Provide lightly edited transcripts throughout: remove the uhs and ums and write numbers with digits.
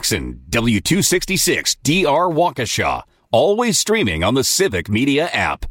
Jackson, W266 DR Waukesha. Always streaming on the Civic Media app.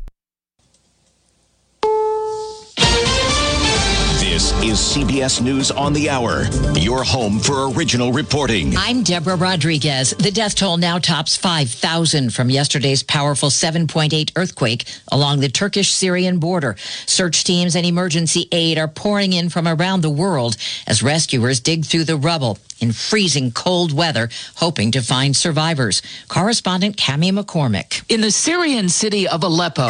This is CBS News on the Hour, your home for original reporting. I'm Deborah Rodriguez. The death toll now tops 5,000 from yesterday's powerful 7.8 earthquake along the Turkish-Syrian border. Search teams and emergency aid are pouring in from around the world as rescuers dig through the rubble in freezing cold weather, hoping to find survivors. Correspondent Cami McCormick. In the Syrian city of Aleppo,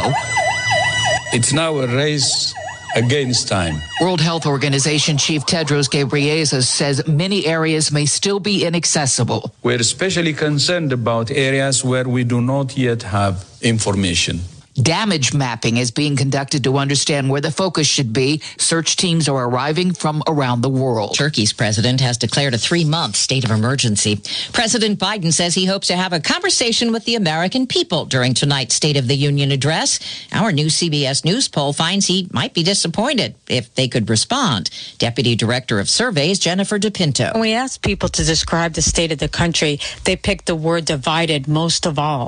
it's now a race against time. World Health Organization Chief Tedros Ghebreyesus says many areas may still be inaccessible. We're especially concerned about areas where we do not yet have information. Damage mapping is being conducted to understand where the focus should be. Search teams are arriving from around the world. Turkey's president has declared a 3-month state of emergency. President Biden says he hopes to have a conversation with the American people during tonight's State of the Union address. Our new CBS News poll finds he might be disappointed if they could respond. Deputy Director of Surveys, Jennifer DePinto. When we asked people to describe the state of the country, they picked the word divided most of all.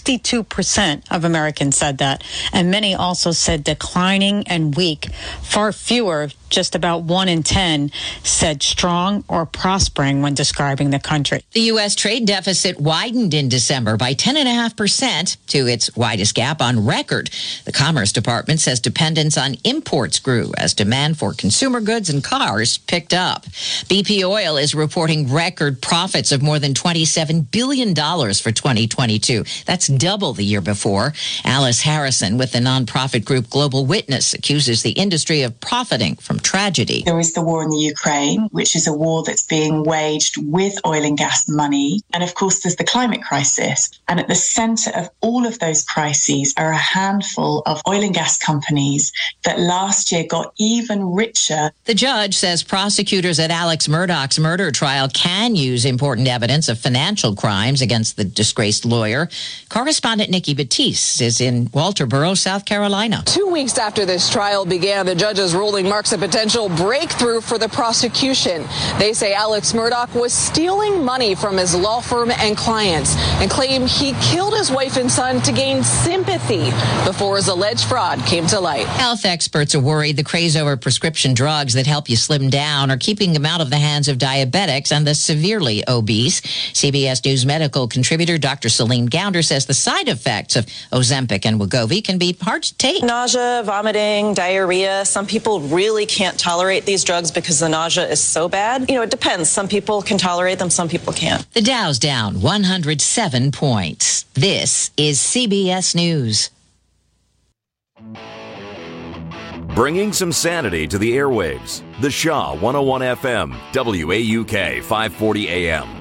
62% of Americans said that, and many also said declining and weak. Far fewer, just about 1 in 10, said strong or prospering when describing the country. The U.S. trade deficit widened in December by 10.5% to its widest gap on record. The Commerce Department says dependence on imports grew as demand for consumer goods and cars picked up. BP Oil is reporting record profits of more than $27 billion for 2022. That's double the year before. Alice Harrison with the nonprofit group Global Witness accuses the industry of profiting from tragedy. There is the war in the Ukraine, which is a war that's being waged with oil and gas money. And of course, there's the climate crisis. And at the center of all of those crises are a handful of oil and gas companies that last year got even richer. The judge says prosecutors at Alex Murdaugh's murder trial can use important evidence of financial crimes against the disgraced lawyer. Correspondent Nikki Batiste is in Walterboro, South Carolina. 2 weeks after this trial began, the judge's ruling marks a potential breakthrough for the prosecution. They say Alex Murdaugh was stealing money from his law firm and clients and claim he killed his wife and son to gain sympathy before his alleged fraud came to light. Health experts are worried the craze over prescription drugs that help you slim down are keeping them out of the hands of diabetics and the severely obese. CBS News medical contributor Dr. Celine Gounder says the side effects of Ozempic and Wegovy can be hard to take. Nausea, vomiting, diarrhea. Some people really can't tolerate these drugs because the nausea is so bad. It depends. Some people can tolerate them, some people can't. The Dow's down 107 points. This is CBS News. Bringing some sanity to the airwaves. The Shaw 101 FM, WAUK 540 AM.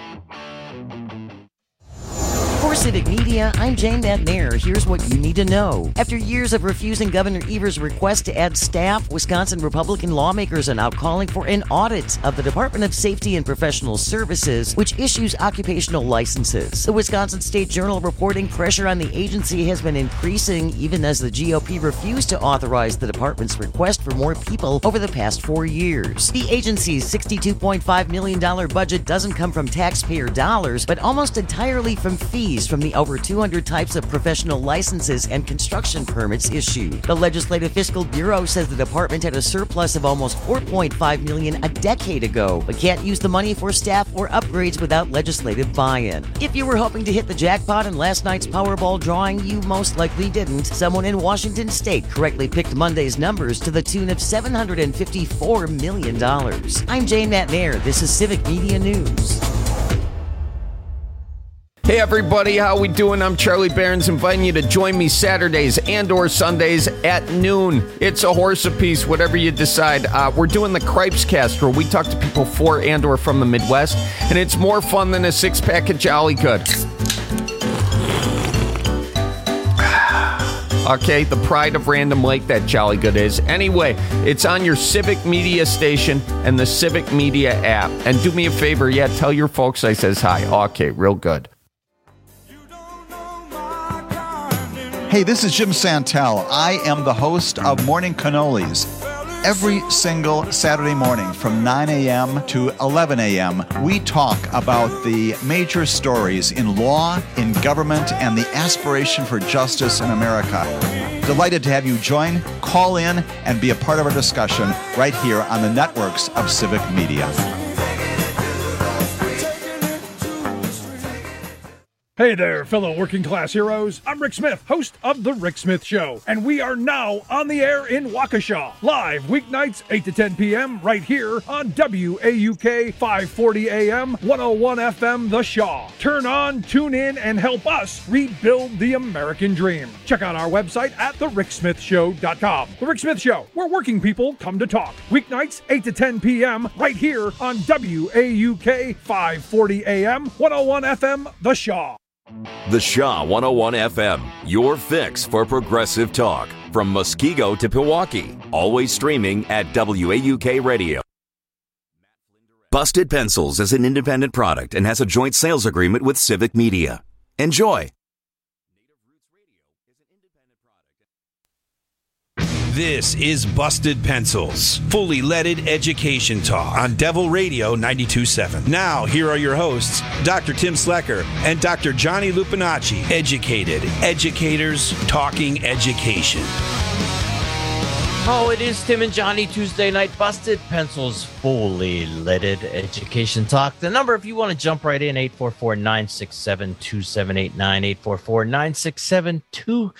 For Civic Media, I'm Jane McNair. Here's what you need to know. After years of refusing Governor Evers' request to add staff, Wisconsin Republican lawmakers are now calling for an audit of the Department of Safety and Professional Services, which issues occupational licenses. The Wisconsin State Journal reporting pressure on the agency has been increasing even as the GOP refused to authorize the department's request for more people over the past 4 years. The agency's $62.5 million budget doesn't come from taxpayer dollars, but almost entirely from fees from the over 200 types of professional licenses and construction permits issued. The Legislative Fiscal Bureau says the department had a surplus of almost $4.5 million a decade ago, but can't use the money for staff or upgrades without legislative buy-in. If you were hoping to hit the jackpot in last night's Powerball drawing, you most likely didn't. Someone in Washington State correctly picked Monday's numbers to the tune of $754 million. I'm Jane McNair. This is Civic Media News. Hey everybody, how we doing? I'm Charlie Barons, inviting you to join me Saturdays and or Sundays at noon. It's a horse apiece, whatever you decide. We're doing the Cripes Cast, where we talk to people for and or from the Midwest, and it's more fun than a six-pack of Jolly Good. Okay, the pride of Random Lake, that Jolly Good is. Anyway, it's on your Civic Media station and the Civic Media app. And do me a favor, tell your folks I says hi. Okay, real good. Hey, this is Jim Santel. I am the host of Morning Cannolis. Every single Saturday morning from 9 a.m. to 11 a.m., we talk about the major stories in law, in government, and the aspiration for justice in America. Delighted to have you join, call in, and be a part of our discussion right here on the networks of Civic Media. Hey there, fellow working class heroes. I'm Rick Smith, host of The Rick Smith Show, and we are now on the air in Waukesha, live weeknights 8 to 10 p.m. right here on WAUK 540 AM, 101 FM, The Shaw. Turn on, tune in, and help us rebuild the American dream. Check out our website at thericksmithshow.com. The Rick Smith Show, where working people come to talk. Weeknights 8 to 10 p.m. right here on WAUK 540 AM, 101 FM, The Shaw. The Shaw 101 FM, your fix for progressive talk. From Muskego to Pewaukee, always streaming at WAUK Radio. Busted Pencils is an independent product and has a joint sales agreement with Civic Media. Enjoy. This is Busted Pencils, fully leaded education talk on Devil Radio 92.7. Now, here are your hosts, Dr. Tim Slecker and Dr. Johnny Lupinacci. Educated educators talking education. Oh, it is Tim and Johnny, Tuesday night Busted Pencils, fully leaded education talk. The number, if you want to jump right in, 844-967-2789, 844-967-2789.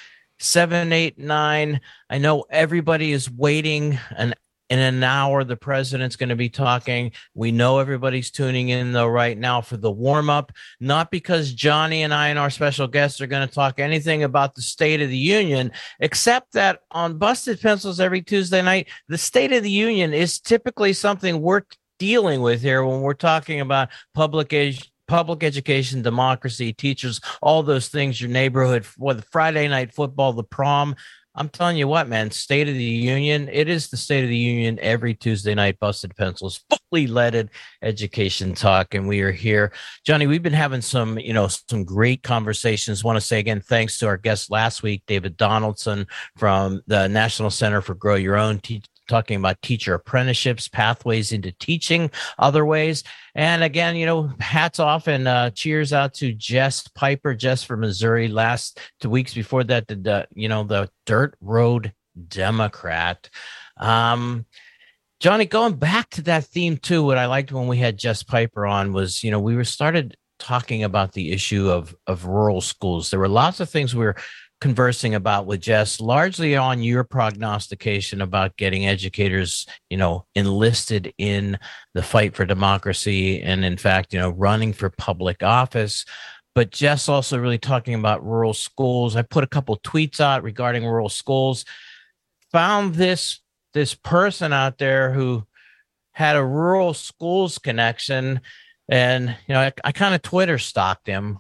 789. I know everybody is waiting, and in an hour the president's going to be talking. We know everybody's tuning in though right now for the warm-up, not because Johnny and I and our special guests are going to talk anything about the State of the Union, except that on Busted Pencils every Tuesday night, the State of the Union is typically something we're dealing with here when we're talking about public education, democracy, teachers, all those things, your neighborhood, the Friday night football, the prom. I'm telling you what, man, State of the Union. It is the State of the Union every Tuesday night, Busted Pencils, fully leaded education talk. And we are here. Johnny, we've been having some great conversations. Want to say again, thanks to our guest last week, David Donaldson from the National Center for Grow Your Own, talking about teacher apprenticeships, pathways into teaching, other ways. And again, hats off and cheers out to Jess Piper, Jess from Missouri. Last 2 weeks before that, the Dirt Road Democrat. Johnny, going back to that theme too, what I liked when we had Jess Piper on was, we started talking about the issue of rural schools. There were lots of things we were conversing about with Jess, largely on your prognostication about getting educators, enlisted in the fight for democracy and, in fact, running for public office. But Jess also really talking about rural schools. I put a couple tweets out regarding rural schools, found this person out there who had a rural schools connection. And, I kind of Twitter stalked him.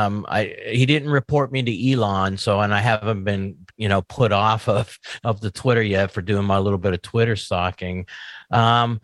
He didn't report me to Elon. And I haven't been, put off of the Twitter yet for doing my little bit of Twitter stalking. But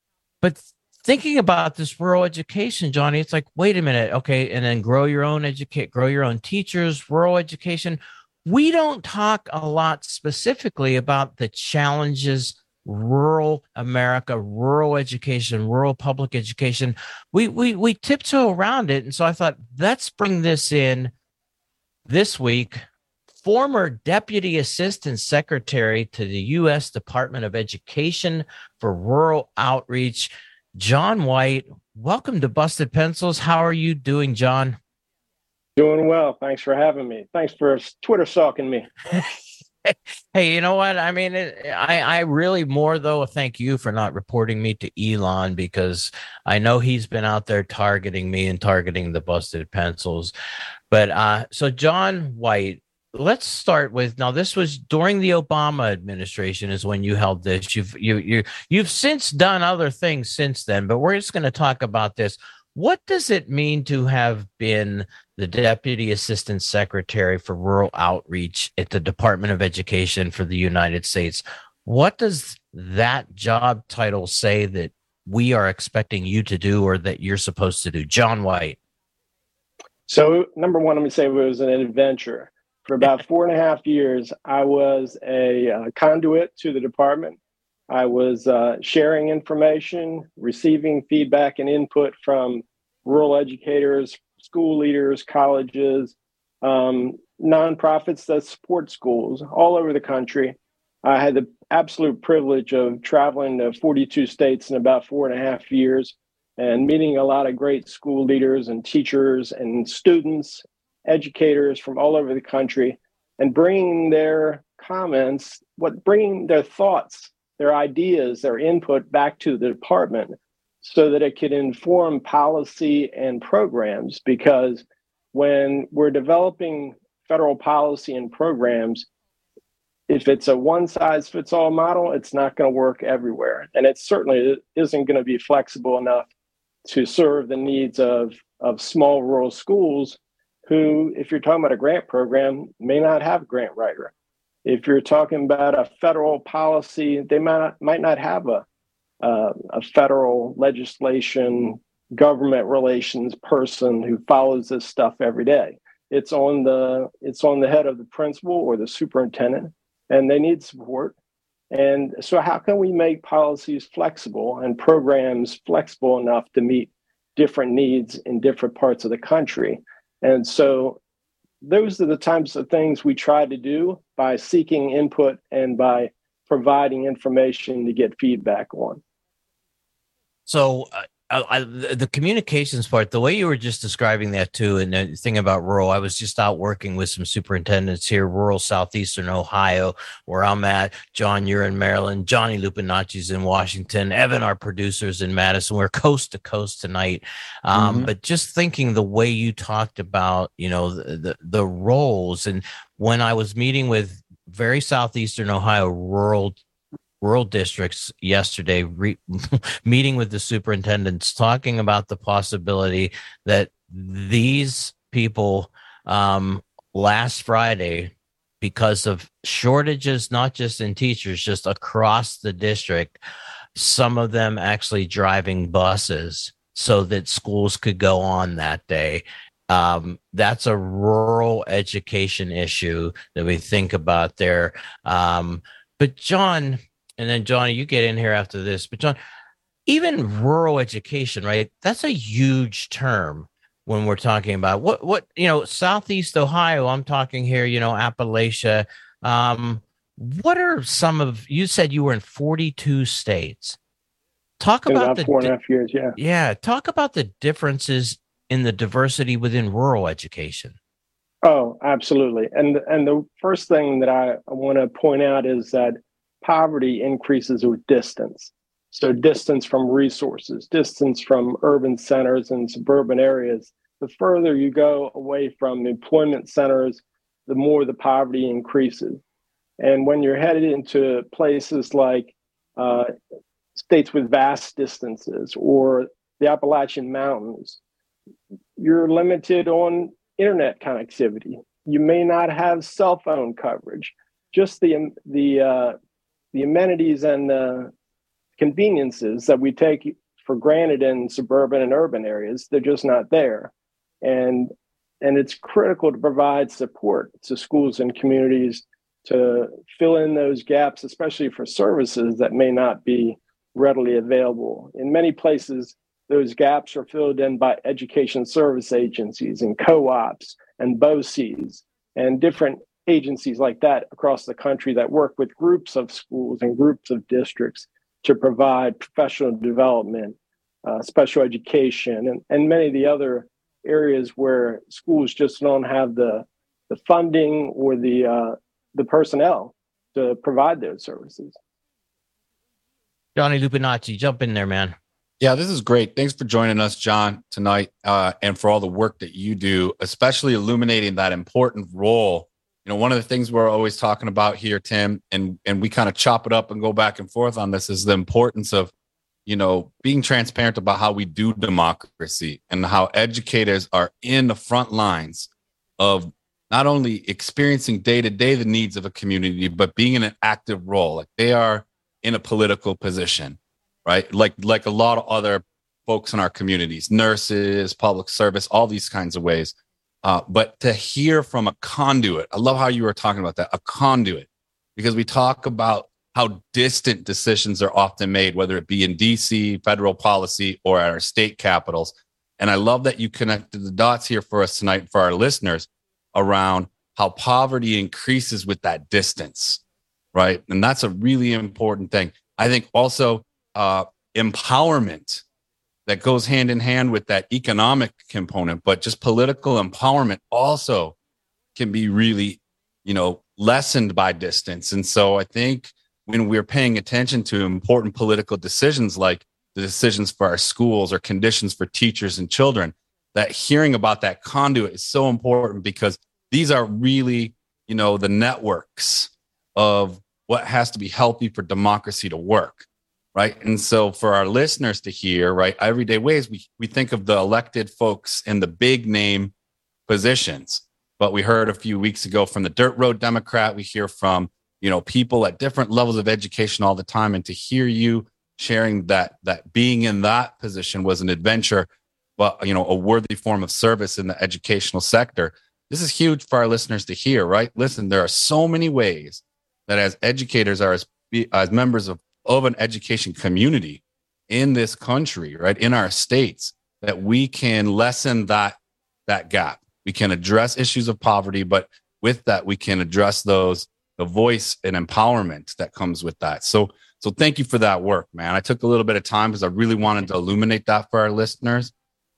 thinking about this rural education, Johnny, it's like, wait a minute. Okay. And then grow your own teachers, rural education. We don't talk a lot specifically about the challenges rural America, rural education, rural public education. We tiptoe around it. And so I thought, let's bring this in this week. Former Deputy Assistant Secretary to the U.S. Department of Education for Rural Outreach, John White. Welcome to Busted Pencils. How are you doing, John? Doing well. Thanks for having me. Thanks for Twitter stalking me. Hey, you know what? I mean, I really more, though, thank you for not reporting me to Elon, because I know he's been out there targeting me and targeting the Busted Pencils. But so John White, let's start with, now this was during the Obama administration is when you held this. You've since done other things since then, but we're just going to talk about this. What does it mean to have been the Deputy Assistant Secretary for Rural Outreach at the Department of Education for the United States? What does that job title say that we are expecting you to do or that you're supposed to do? John White. So, number one, let me say it was an adventure. For about 4.5 years, I was a conduit to the department. I was sharing information, receiving feedback and input from rural educators, school leaders, colleges, nonprofits that support schools all over the country. I had the absolute privilege of traveling to 42 states in about 4.5 years and meeting a lot of great school leaders and teachers and students, educators from all over the country, and bringing their comments, bringing their thoughts, their ideas, their input back to the department so that it could inform policy and programs. Because when we're developing federal policy and programs, if it's a one-size-fits-all model, it's not going to work everywhere. And it certainly isn't going to be flexible enough to serve the needs of small rural schools who, if you're talking about a grant program, may not have a grant writer. If you're talking about a federal policy, they might not have a federal legislation, government relations person who follows this stuff every day. It's on the head of the principal or the superintendent, and they need support. And so how can we make policies flexible and programs flexible enough to meet different needs in different parts of the country? And so those are the types of things we try to do by seeking input and by providing information to get feedback on. So the communications part, the way you were just describing that too, and the thing about rural, I was just out working with some superintendents here, rural southeastern Ohio, where I'm at. John, you're in Maryland. Johnny Lupinacci's in Washington. Evan, our producer's in Madison. We're coast to coast tonight. But just thinking the way you talked about, the roles, and when I was meeting with very southeastern Ohio rural districts yesterday, meeting with the superintendents, talking about the possibility that these people last Friday, because of shortages, not just in teachers, just across the district, some of them actually driving buses so that schools could go on that day. That's a rural education issue that we think about there. But John, and then Johnny, you get in here after this. But John, even rural education, right? That's a huge term when we're talking about what Southeast Ohio. I'm talking here, Appalachia. What are some of? You said you were in 42 states. Talk about the 4.5 years. Yeah. Yeah. Talk about the differences in the diversity within rural education. Oh, absolutely. And the first thing that I want to point out is that poverty increases with distance. So distance from resources, distance from urban centers and suburban areas. The further you go away from employment centers, the more the poverty increases. And when you're headed into places like states with vast distances or the Appalachian Mountains, you're limited on internet connectivity. You may not have cell phone coverage. Just the amenities and the conveniences that we take for granted in suburban and urban areas, they're just not there. And it's critical to provide support to schools and communities to fill in those gaps, especially for services that may not be readily available. In many places, those gaps are filled in by education service agencies and co-ops and BOCES and different agencies like that across the country that work with groups of schools and groups of districts to provide professional development, special education, and many of the other areas where schools just don't have the funding or the personnel to provide those services. Johnny Lupinacci, jump in there, man. Yeah, this is great. Thanks for joining us, John, tonight, and for all the work that you do, especially illuminating that important role. One of the things we're always talking about here, Tim, and we kind of chop it up and go back and forth on this, is the importance of, being transparent about how we do democracy and how educators are in the front lines of not only experiencing day to day the needs of a community, but being in an active role. Like they are in a political position, right? Like a lot of other folks in our communities, nurses, public service, all these kinds of ways. But to hear from a conduit, I love how you were talking about that, a conduit, because we talk about how distant decisions are often made, whether it be in DC, federal policy, or at our state capitals. And I love that you connected the dots here for us tonight, for our listeners, around how poverty increases with that distance, right? And that's a really important thing. I think also empowerment that goes hand in hand with that economic component, but just political empowerment also can be really, lessened by distance. And so I think when we're paying attention to important political decisions like the decisions for our schools or conditions for teachers and children, that hearing about that conduit is so important, because these are really, the networks of what has to be healthy for democracy to work, right? And so for our listeners to hear, right, everyday ways, we think of the elected folks in the big name positions. But we heard a few weeks ago from the Dirt Road Democrat, we hear from, people at different levels of education all the time. And to hear you sharing that being in that position was an adventure, but, a worthy form of service in the educational sector. This is huge for our listeners to hear, right? Listen, there are so many ways that as educators are as members of an education community in this country, right, in our states, that we can lessen that gap. We can address issues of poverty, but with that, we can address the voice and empowerment that comes with that. So thank you for that work, man. I took a little bit of time because I really wanted to illuminate that for our listeners.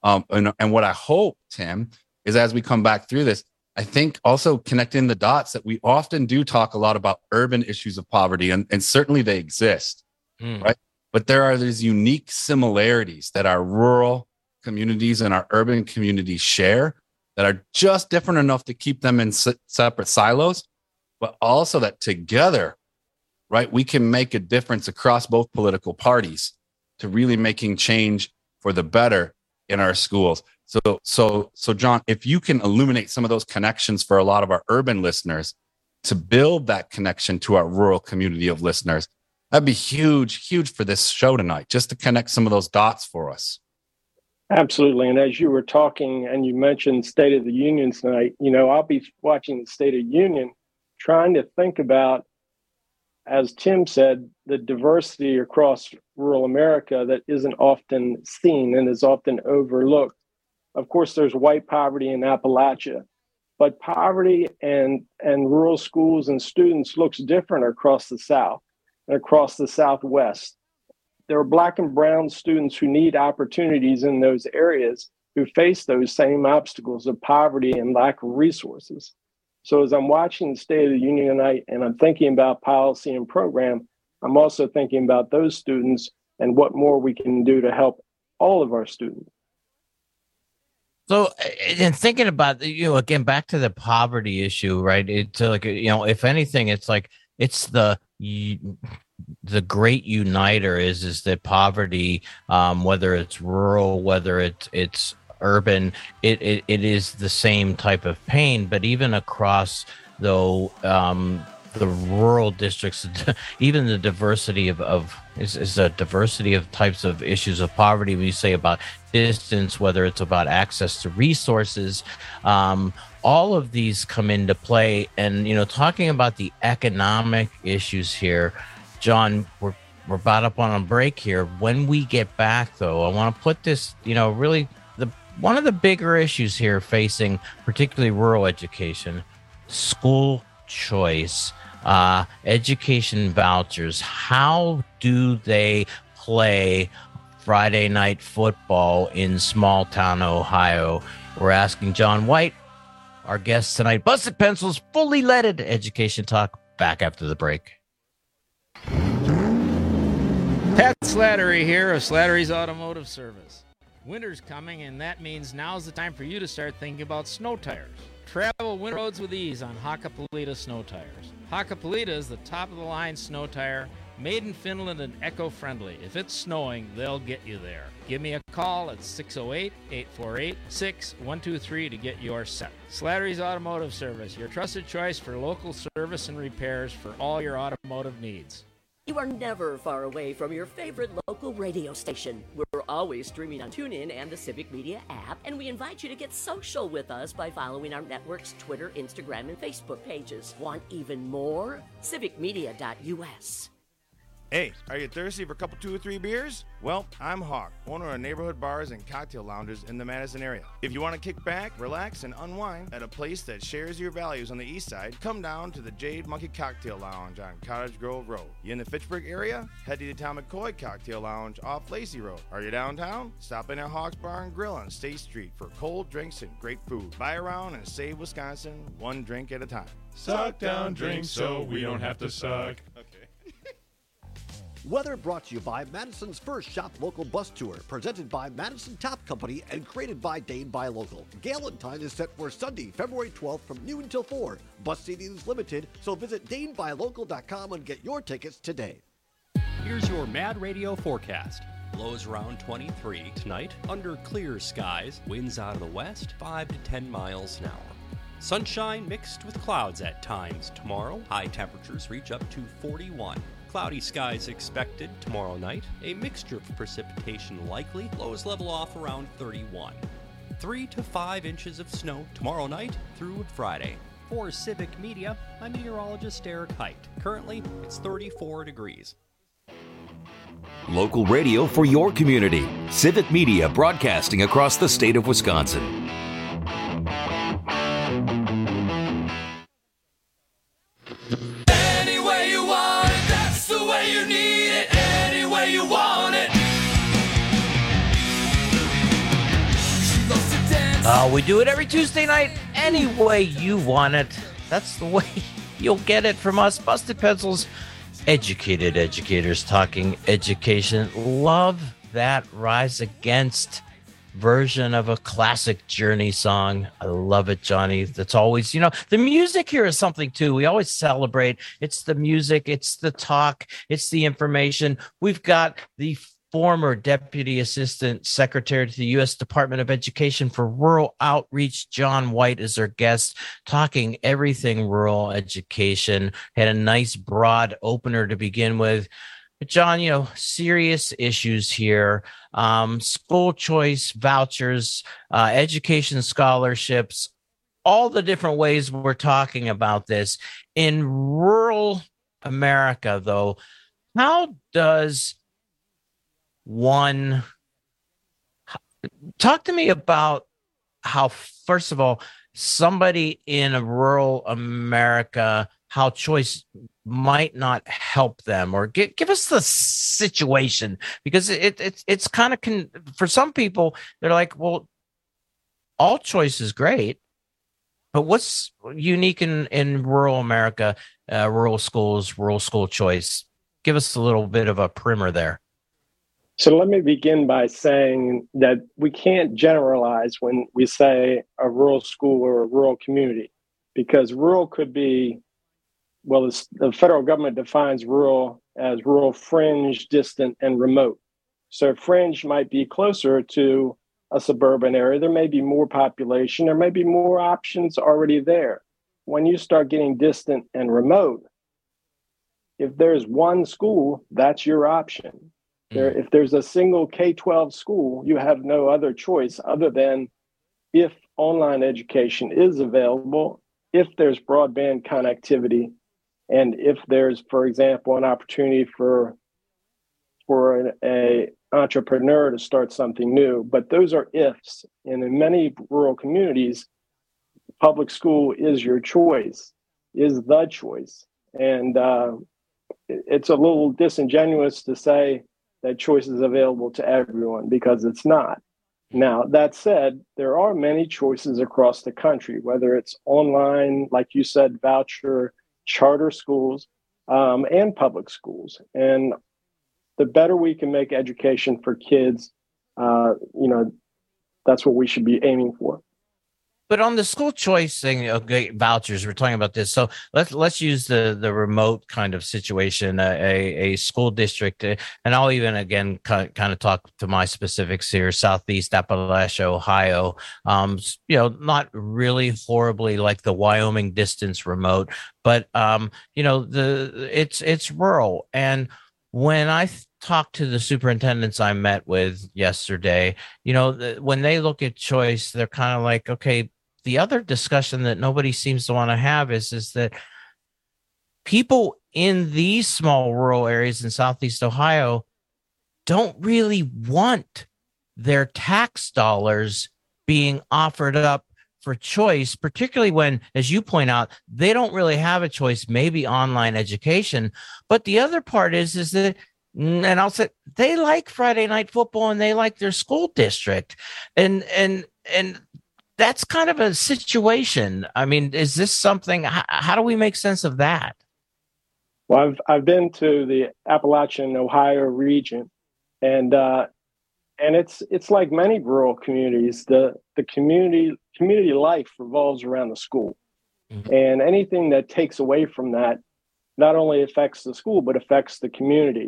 And what I hope, Tim, is as we come back through this, I think also connecting the dots that we often do talk a lot about urban issues of poverty, and certainly they exist, right? But there are these unique similarities that our rural communities and our urban communities share that are just different enough to keep them in separate silos, but also that together, right, we can make a difference across both political parties to really making change for the better in our schools. So John, if you can illuminate some of those connections for a lot of our urban listeners to build that connection to our rural community of listeners, that'd be huge for this show tonight, just to connect some of those dots for us. Absolutely. And as you were talking and you mentioned State of the Union tonight, I'll be watching the State of the Union, trying to think about, as Tim said, the diversity across rural America that isn't often seen and is often overlooked. Of course, there's white poverty in Appalachia, but poverty and rural schools and students looks different across the South and across the Southwest. There are Black and brown students who need opportunities in those areas who face those same obstacles of poverty and lack of resources. So as I'm watching the State of the Union tonight and I'm thinking about policy and program, I'm also thinking about those students and what more we can do to help all of our students. So, and thinking about, again, back to the poverty issue, right? It's like, if anything, it's like, it's the great uniter is that poverty, whether it's rural, whether it's urban, it is the same type of pain. But even across the rural districts, even the diversity is a diversity of types of issues of poverty. When you say about distance, whether it's about access to resources, all of these come into play. And, talking about the economic issues here, John, we're about up on a break here. When we get back, though, I want to put this, really one of the bigger issues here facing particularly rural education, school choice, education vouchers. How do they play Friday night football in small town Ohio? We're asking John White, our guest tonight. Busted Pencils, fully leaded education talk. Back after the break. Pat Slattery here of Slattery's Automotive Service. Winter's coming, and that means now's the time for you to start thinking about snow tires. Travel winter roads with ease on Hakkapeliitta snow tires. Hakkapeliitta is the top-of-the-line snow tire, made in Finland and eco-friendly. If it's snowing, they'll get you there. Give me a call at 608-848-6123 to get yours set. Slattery's Automotive Service, your trusted choice for local service and repairs for all your automotive needs. You are never far away from your favorite local radio station. We're always streaming on TuneIn and the Civic Media app, and we invite you to get social with us by following our network's Twitter, Instagram, and Facebook pages. Want even more? CivicMedia.us. Hey, are you thirsty for a couple 2 or 3 beers? Well, I'm Hawk, owner of neighborhood bars and cocktail lounges in the Madison area. If you want to kick back, relax, and unwind at a place that shares your values on the east side, come down to the Jade Monkey Cocktail Lounge on Cottage Grove Road. You in the Fitchburg area? Head to the Tom McCoy Cocktail Lounge off Lacey Road. Are you downtown? Stop in at Hawk's Bar and Grill on State Street for cold drinks and great food. Buy around and save Wisconsin, one drink at a time. Suck down drinks so we don't have to suck. Okay. Weather brought to you by Madison's first Shop Local bus tour, presented by Madison Top Company and created by Dane Buy Local. Galentine is set for Sunday, February 12th from noon until 4. Bus seating is limited, so visit DaneBuyLocal.com and get your tickets today. Here's your Mad Radio forecast. Lows around 23 tonight, under clear skies, winds out of the west, 5 to 10 miles an hour. Sunshine mixed with clouds at times tomorrow. High temperatures reach up to 41. Cloudy skies expected tomorrow night. A mixture of precipitation likely. Lows level off around 31. 3 to 5 inches of snow tomorrow night through Friday. For Civic Media, I'm meteorologist Eric Height. Currently, it's 34 degrees. Local radio for your community. Civic Media broadcasting across the state of Wisconsin. Any way you want it, that's the way you need it. Any way you want it. We do it every Tuesday night any way you want it. That's the way you'll get it from us. Busted Pencils, educated educators talking education. Love that Rise Against version of a classic Journey song. I love it, Johnny. That's always, the music here is something too. We always celebrate. It's the music, it's the talk, it's the information. We've got the former Deputy Assistant Secretary to the U.S. Department of Education for Rural Outreach, John White, is our guest, talking everything rural education. Had a nice broad opener to begin with. But John, serious issues here. School choice vouchers, education scholarships, all the different ways we're talking about this. In rural America, though, how does one talk to me about how, first of all, somebody in a rural America, how choice might not help them, or give us the situation, because it's kind of for some people, they're like, well, all choice is great, but what's unique in rural America, rural schools, rural school choice? Give us a little bit of a primer there. So let me begin by saying that we can't generalize when we say a rural school or a rural community, because rural could be, well, the federal government defines rural as rural fringe, distant, and remote. So fringe might be closer to a suburban area. There may be more population. There may be more options already there. When you start getting distant and remote, if there's one school, that's your option. If there's a single K-12 school, you have no other choice other than, if online education is available, if there's broadband connectivity, and if there's, for example, an opportunity for an entrepreneur to start something new. But those are ifs. And in many rural communities, public school is your choice, is the choice. And it's a little disingenuous to say that choice is available to everyone, because it's not. Now, that said, there are many choices across the country, whether it's online, like you said, voucher, charter schools, and public schools. And the better we can make education for kids, that's what we should be aiming for. But on the school choice thing, okay, vouchers, we're talking about this. So let's use the remote kind of situation, a school district, and I'll even again kind of talk to my specifics here, Southeast Appalachia, Ohio. Not really horribly like the Wyoming distance remote, but it's rural. And when I talked to the superintendents I met with yesterday, when they look at choice, they're kind of like, okay, the other discussion that nobody seems to want to have is that people in these small rural areas in Southeast Ohio don't really want their tax dollars being offered up for choice, particularly when, as you point out, they don't really have a choice, maybe online education. But the other part is that, and I'll say, they like Friday night football and they like their school district. And that's kind of a situation. I mean, is this something, how do we make sense of that? Well, I've been to the Appalachian Ohio region, and it's like many rural communities. The community life revolves around the school, and anything that takes away from that not only affects the school but affects the community.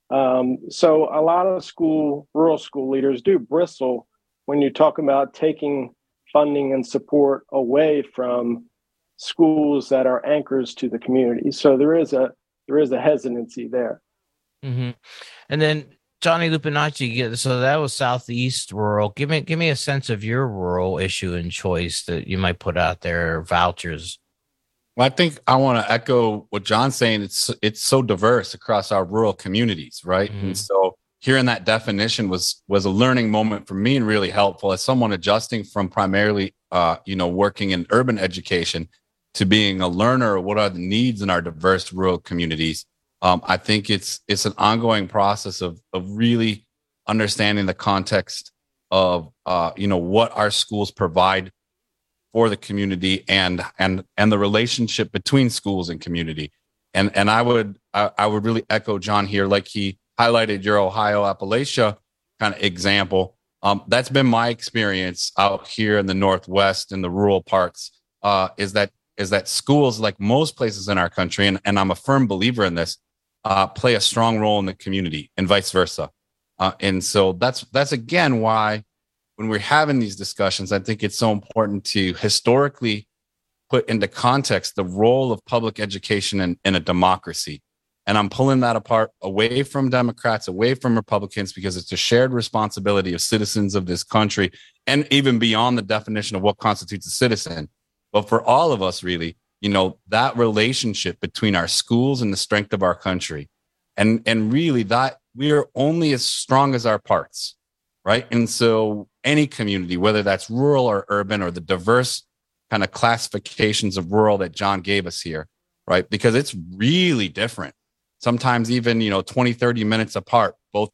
So a lot of rural school leaders do bristle when you talk about taking funding and support away from schools that are anchors to the community. So there is a hesitancy there. Mm-hmm. And then Johnny Lupinacci, so that was Southeast rural. Give me a sense of your rural issue and choice that you might put out there, vouchers. Well, I think I want to echo what John's saying. It's so diverse across our rural communities, right? Mm-hmm. And so hearing that definition was a learning moment for me and really helpful as someone adjusting from primarily, working in urban education to being a learner. What are the needs in our diverse rural communities? I think it's an ongoing process of really understanding the context of what our schools provide for the community and the relationship between schools and community. And I would really echo John here, like he highlighted your Ohio Appalachia kind of example. That's been my experience out here in the Northwest in the rural parts, is that schools, like most places in our country, and I'm a firm believer in this, play a strong role in the community and vice versa. And so that's again why when we're having these discussions, I think it's so important to historically put into context the role of public education in a democracy. And I'm pulling that apart away from Democrats, away from Republicans, because it's a shared responsibility of citizens of this country, and even beyond the definition of what constitutes a citizen. But for all of us, really, that relationship between our schools and the strength of our country, and really that we are only as strong as our parts, right? And so any community, whether that's rural or urban or the diverse kind of classifications of rural that John gave us here, right? Because it's really different. Sometimes even, 20, 30 minutes apart, both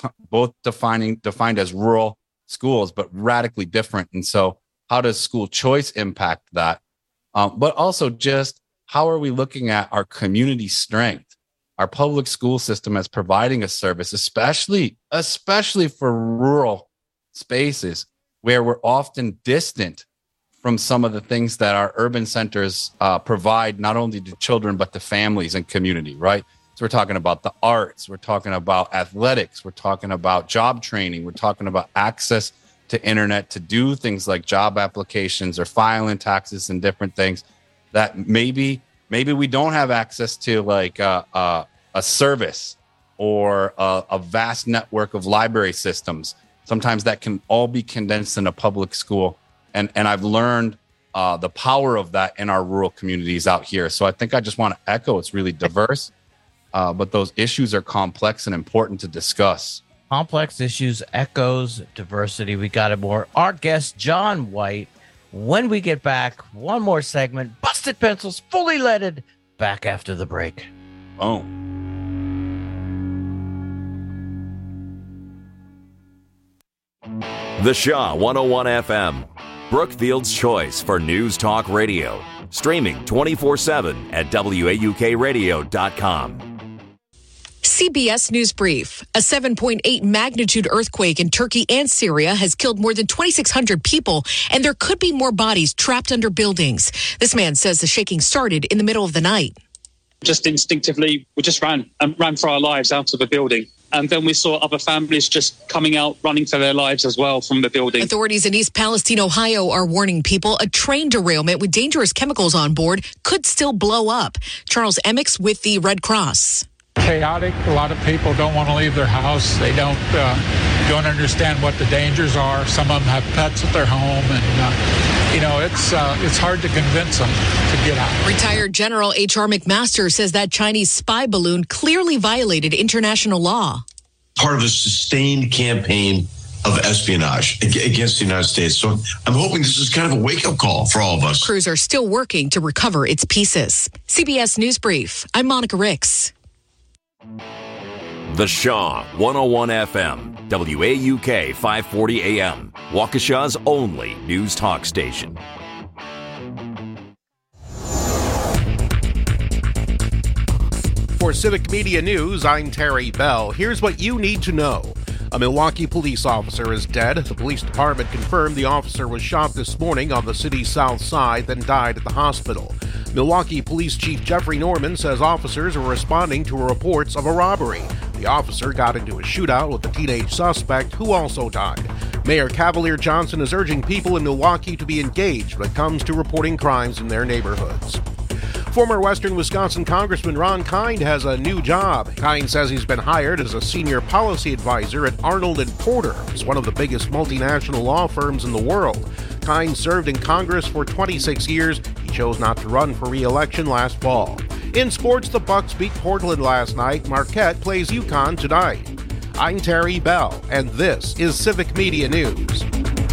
defined as rural schools, but radically different. And so how does school choice impact that? But also just how are we looking at our community strength, our public school system as providing a service, especially for rural spaces where we're often distant from some of the things that our urban centers provide, not only to children, but to families and community, right? So we're talking about the arts, we're talking about athletics, we're talking about job training, we're talking about access to internet to do things like job applications or filing taxes and different things that maybe we don't have access to, like a service or a vast network of library systems. Sometimes that can all be condensed in a public school. And I've learned the power of that in our rural communities out here. So I think I just want to echo, it's really diverse, but those issues are complex and important to discuss. Complex issues, echoes, diversity. We got it more. Our guest, John White. When we get back, one more segment, Busted Pencils, fully leaded, back after the break. Oh. The Shaw 101 FM, Brookfield's choice for news talk radio. Streaming 24/7 at WAUKradio.com. CBS News Brief. A 7.8 magnitude earthquake in Turkey and Syria has killed more than 2,600 people, and there could be more bodies trapped under buildings. This man says the shaking started in the middle of the night. Just instinctively, we just ran for our lives out of the building. And then we saw other families just coming out, running for their lives as well from the building. Authorities in East Palestine, Ohio are warning people a train derailment with dangerous chemicals on board could still blow up. Charles Emmix with the Red Cross. Chaotic. A lot of people don't want to leave their house. They don't understand what the dangers are. Some of them have pets at their home. And, it's hard to convince them to get out. Retired General H.R. McMaster says that Chinese spy balloon clearly violated international law. Part of a sustained campaign of espionage against the United States. So I'm hoping this is kind of a wake-up call for all of us. Crews are still working to recover its pieces. CBS News Brief. I'm Monica Ricks. The Shaw 101 FM, WAUK 540 AM, Waukesha's only news talk station. For Civic Media News, I'm Terry Bell. Here's what you need to know. A Milwaukee police officer is dead. The police department confirmed the officer was shot this morning on the city's south side, then died at the hospital. Milwaukee Police Chief Jeffrey Norman says officers are responding to reports of a robbery. The officer got into a shootout with a teenage suspect who also died. Mayor Cavalier Johnson is urging people in Milwaukee to be engaged when it comes to reporting crimes in their neighborhoods. Former Western Wisconsin Congressman Ron Kind has a new job. Kind says he's been hired as a senior policy advisor at Arnold & Porter. It's one of the biggest multinational law firms in the world. Kind served in Congress for 26 years. He chose not to run for re-election last fall. In sports, the Bucks beat Portland last night. Marquette plays UConn tonight. I'm Terry Bell, and this is Civic Media News.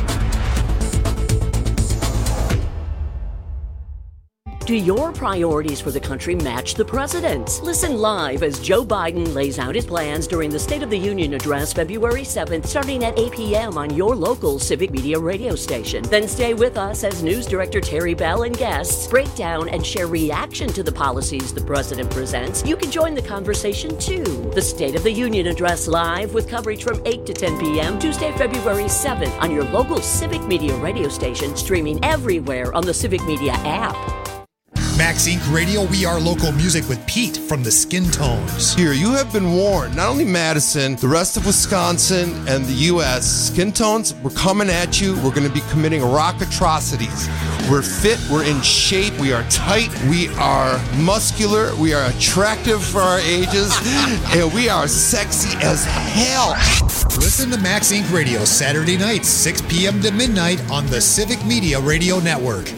Do your priorities for the country match the president's? Listen live as Joe Biden lays out his plans during the State of the Union address February 7th, starting at 8 p.m. on your local Civic Media radio station. Then stay with us as News Director Terry Bell and guests break down and share reaction to the policies the president presents. You can join the conversation too. The State of the Union address live with coverage from 8 to 10 p.m. Tuesday, February 7th on your local Civic Media radio station, streaming everywhere on the Civic Media app. Max Inc. Radio, we are local music with Pete from the Skin Tones. Here, you have been warned. Not only Madison, the rest of Wisconsin and the U.S. Skin Tones, we're coming at you. We're going to be committing rock atrocities. We're fit. We're in shape. We are tight. We are muscular. We are attractive for our ages. And we are sexy as hell. Listen to Max Inc. Radio Saturday nights, 6 p.m. to midnight on the Civic Media Radio Network.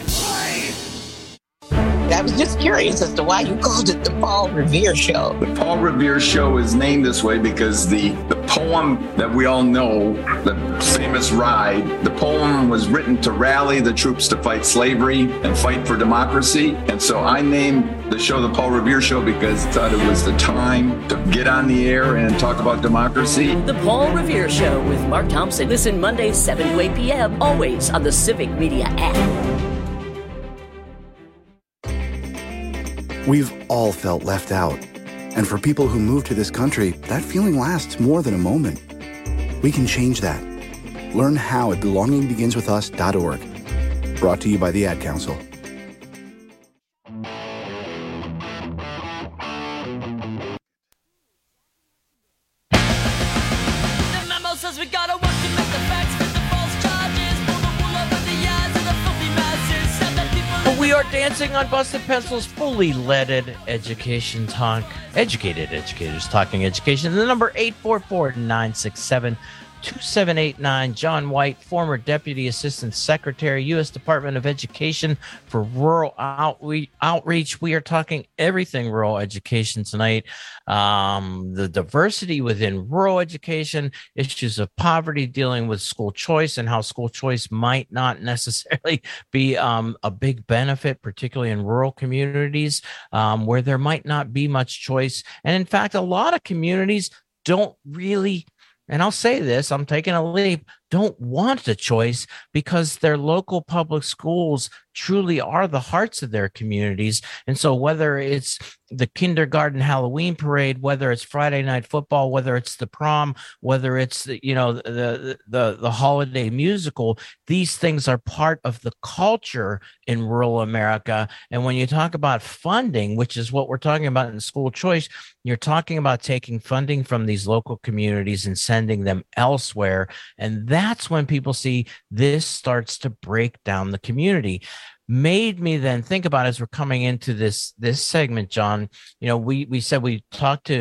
I was just curious as to why you called it the Paul Revere Show. The Paul Revere Show is named this way because the poem that we all know, the famous Ride, the poem was written to rally the troops to fight slavery and fight for democracy. And so I named the show the Paul Revere Show because I thought it was the time to get on the air and talk about democracy. The Paul Revere Show with Mark Thompson. Listen Mondays 7 to 8 p.m. always on the Civic Media app. We've all felt left out. And for people who move to this country, that feeling lasts more than a moment. We can change that. Learn how at belongingbeginswithus.org. Brought to you by the Ad Council. The memo says we gotta work to make the facts fit the false charges. Pull the wool over the eyes of the filthy masses. Said that people. We are dancing on Busted Pencils, fully leaded education talk. Educated educators talking education. The number 844-967-2789. John White, former Deputy Assistant Secretary, U.S. Department of Education for Rural Outreach. We are talking everything rural education tonight. The diversity within rural education, issues of poverty, dealing with school choice and how school choice might not necessarily be a big benefit, particularly in rural communities where there might not be much choice. And in fact, a lot of communities don't really, and I'll say this, I'm taking a leap, don't want a choice because their local public schools truly are the hearts of their communities. And so whether it's the kindergarten Halloween parade, whether it's Friday night football, whether it's the prom, whether it's the holiday musical, these things are part of the culture in rural America. And when you talk about funding, which is what we're talking about in school choice, you're talking about taking funding from these local communities and sending them elsewhere. And that's when people see this starts to break down the community. Made me then think about, as we're coming into this segment, John, we said we talked to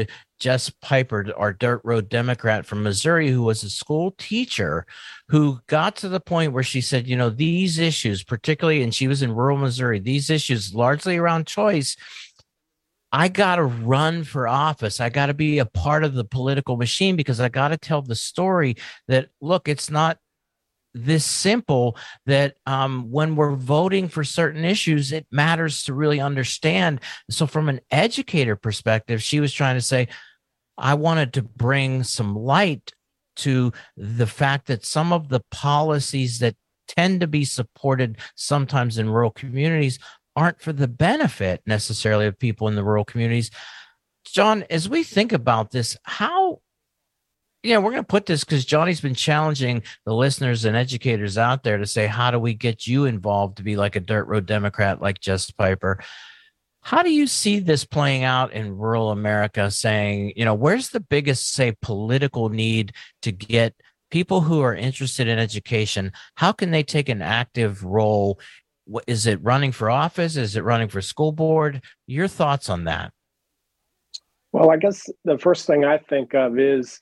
Jess Piper, our dirt road Democrat from Missouri, who was a school teacher, who got to the point where she said, you know, these issues, particularly, and she was in rural Missouri, these issues largely around choice, I got to run for office. I got to be a part of the political machine because I got to tell the story that, look, it's not this simple, that when we're voting for certain issues, it matters to really understand. So from an educator perspective, she was trying to say, I wanted to bring some light to the fact that some of the policies that tend to be supported sometimes in rural communities aren't for the benefit necessarily of people in the rural communities. John, as we think about this, how, we're going to put this because Johnny's been challenging the listeners and educators out there to say, how do we get you involved to be like a dirt road Democrat like Jess Piper? How do you see this playing out in rural America, saying, where's the biggest, say, political need to get people who are interested in education? How can they take an active role? Is it running for office? Is it running for school board? Your thoughts on that? Well, I guess the first thing I think of is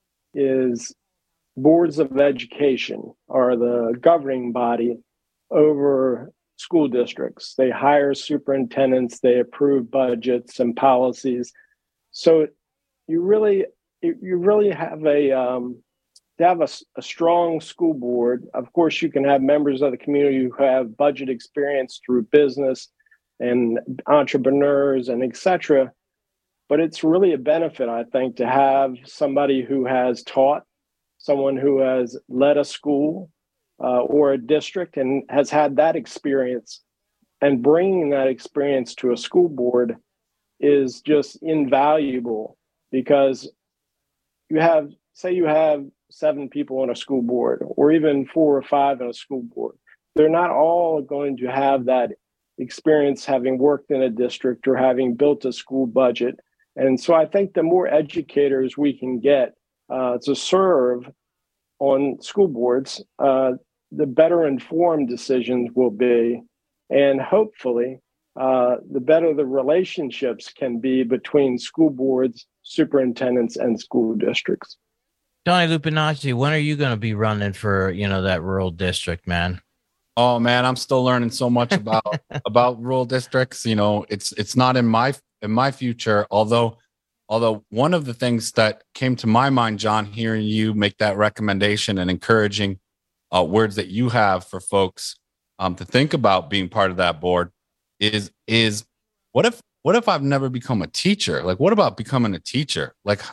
boards of education are the governing body over school districts. They hire superintendents, they approve budgets and policies. So you really have a strong school board. Of course, you can have members of the community who have budget experience through business and entrepreneurs and et cetera. But it's really a benefit, I think, to have somebody who has taught, someone who has led a school or a district and has had that experience. And bringing that experience to a school board is just invaluable, because you have 7 people on a school board, or even 4 or 5 on a school board. They're not all going to have that experience having worked in a district or having built a school budget. And so I think the more educators we can get to serve on school boards, the better informed decisions will be. And hopefully, the better the relationships can be between school boards, superintendents, and school districts. Donnie Lupinacci, when are you going to be running for, that rural district, man? Oh man, I'm still learning so much about rural districts. It's not in my future. Although one of the things that came to my mind, John, hearing you make that recommendation and encouraging words that you have for folks to think about being part of that board is what if I've never become a teacher? Like, what about becoming a teacher? Like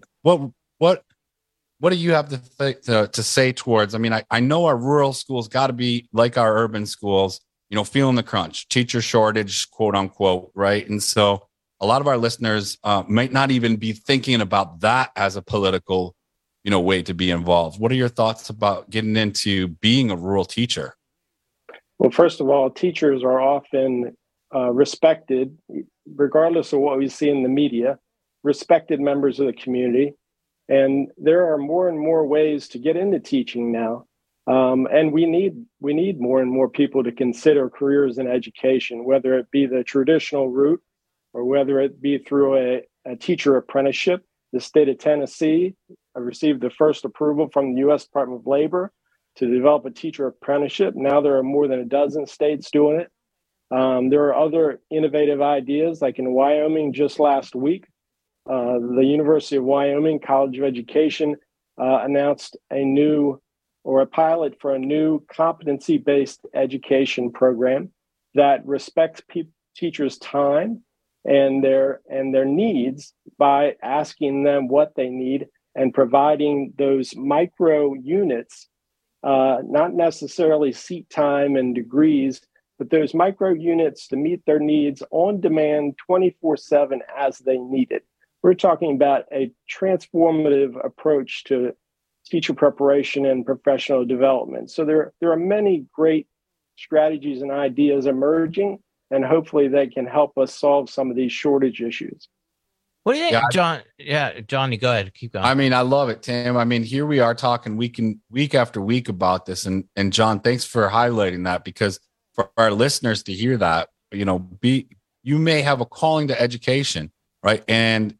what do you have to say towards? I mean, I know our rural schools got to be like our urban schools, feeling the crunch, teacher shortage, quote unquote, right? And so a lot of our listeners might not even be thinking about that as a political, way to be involved. What are your thoughts about getting into being a rural teacher? Well, first of all, teachers are often respected, regardless of what we see in the media, respected members of the community. And there are more and more ways to get into teaching now. And we need more and more people to consider careers in education, whether it be the traditional route or whether it be through a teacher apprenticeship. The state of Tennessee received the first approval from the U.S. Department of Labor to develop a teacher apprenticeship. Now there are more than a dozen states doing it. There are other innovative ideas, like in Wyoming just last week. The University of Wyoming College of Education announced a pilot for a new competency-based education program that respects teachers' time and their needs by asking them what they need and providing those micro units, not necessarily seat time and degrees, but those micro units to meet their needs on demand 24/7 as they need it. We're talking about a transformative approach to teacher preparation and professional development. So there are many great strategies and ideas emerging, and hopefully they can help us solve some of these shortage issues. What do you think, John? Yeah, Johnny, go ahead. Keep going. I mean, I love it, Tim. I mean, here we are talking week after week about this. And John, thanks for highlighting that, because for our listeners to hear that, you may have a calling to education, right? And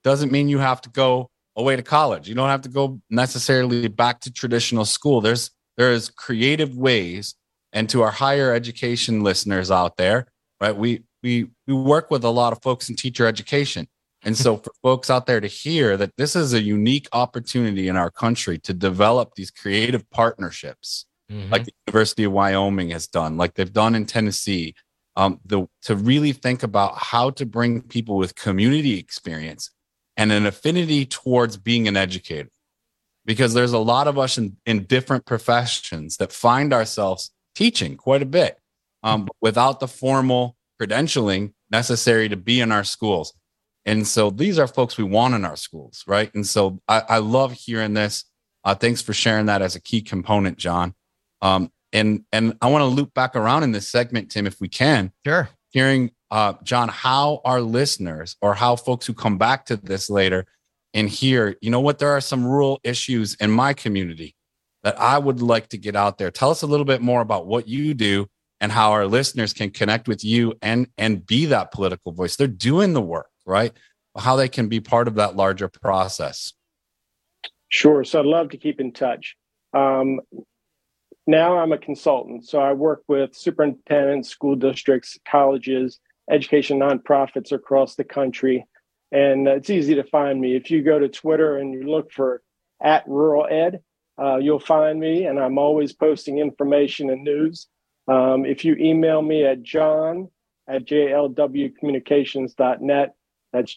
doesn't mean you have to go away to college. You don't have to go necessarily back to traditional school. There's creative ways. And to our higher education listeners out there, right? We work with a lot of folks in teacher education. And so for folks out there to hear that this is a unique opportunity in our country to develop these creative partnerships, like the University of Wyoming has done, like they've done in Tennessee, to really think about how to bring people with community experience and an affinity towards being an educator. Because there's a lot of us in different professions that find ourselves teaching quite a bit without the formal credentialing necessary to be in our schools. And so these are folks we want in our schools, right? And so I love hearing this. Thanks for sharing that as a key component, John. And I want to loop back around in this segment, Tim, if we can. Sure. Hearing, John, how our listeners or how folks who come back to this later and hear, you know what, there are some rural issues in my community that I would like to get out there. Tell us a little bit more about what you do and how our listeners can connect with you and be that political voice. They're doing the work, right? How they can be part of that larger process. Sure. So I'd love to keep in touch. Now I'm a consultant. So I work with superintendents, school districts, colleges, education nonprofits across the country. And it's easy to find me. If you go to Twitter and you look for @RuralEd, you'll find me, and I'm always posting information and news. If you email me at john@jlwcommunications.net, that's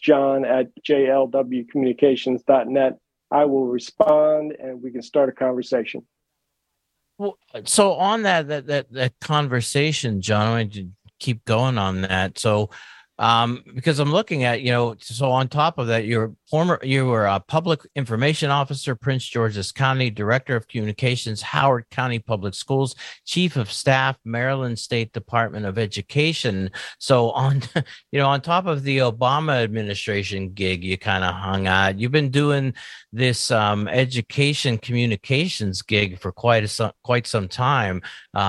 john@jlwcommunications.net, I will respond and we can start a conversation. Well, so on that conversation, John, I want to keep going on that. So, because I'm looking at, so on top of that, you were a public information officer, Prince George's County, director of communications, Howard County Public Schools, chief of staff, Maryland State Department of Education. So on top of the Obama administration gig, you kind of hung out. You've been doing this education communications gig for quite some time.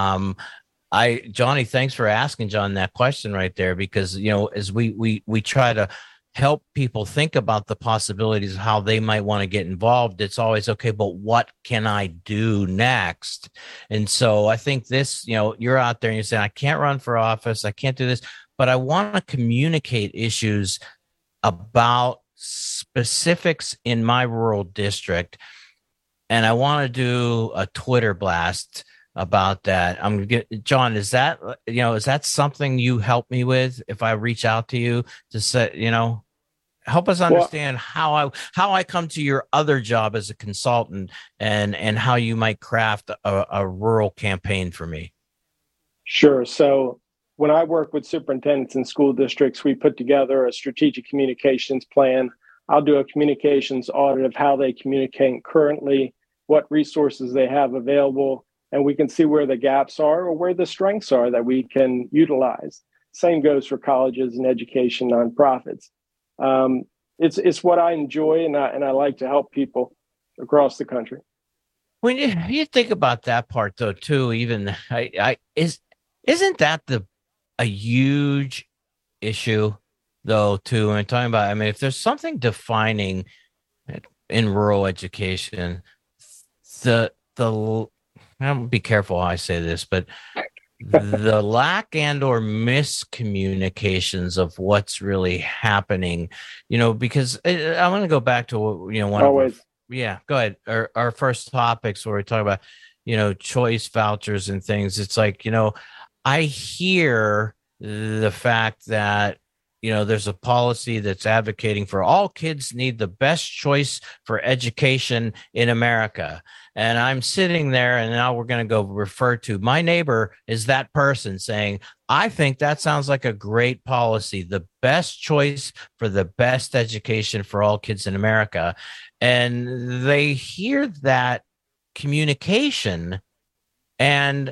Johnny, thanks for asking John that question right there, because, as we try to help people think about the possibilities of how they might want to get involved, it's always, okay, but what can I do next? And so I think this, you're out there and you're saying, I can't run for office, I can't do this, but I want to communicate issues about specifics in my rural district. And I want to do a Twitter blast about that. John, is that something you help me with if I reach out to you to say, help us understand how I come to your other job as a consultant and how you might craft a rural campaign for me? Sure. So when I work with superintendents and school districts, we put together a strategic communications plan. I'll do a communications audit of how they communicate currently, what resources they have available, and we can see where the gaps are or where the strengths are that we can utilize. Same goes for colleges and education nonprofits. It's what I enjoy, and I like to help people across the country. When you think about that part, though, too, even isn't that a huge issue, though, too? And talking about, if there's something defining in rural education, I'll be careful how I say this, but the lack and or miscommunications of what's really happening, because I want to go back to what, go ahead. Our first topics where we talk about, choice vouchers and things. It's like, I hear the fact that, there's a policy that's advocating for all kids need the best choice for education in America. And I'm sitting there, and now we're going to go refer to my neighbor is that person saying, I think that sounds like a great policy, the best choice for the best education for all kids in America. And they hear that communication, and